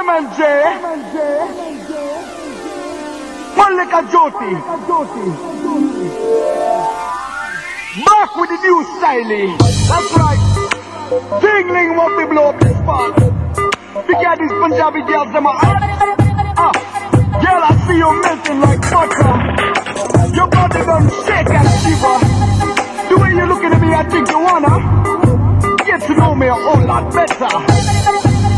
MJ. Malika Jyoti. Back with the new styling. That's right. Tingling what we blow up this spot. Because these Punjabi girls, them are girl, I see you melting like butter. Your body don't shake and shiver. The way you're looking at me, I think you wanna get to know me a whole lot better.